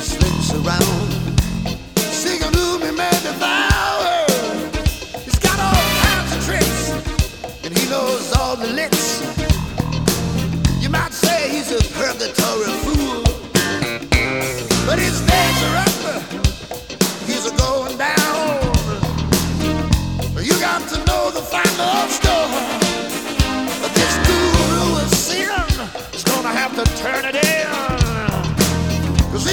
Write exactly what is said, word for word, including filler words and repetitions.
slips around, singing to me, man, devour. He's got all kinds of tricks, and he knows all the licks. You might say he's a purgatory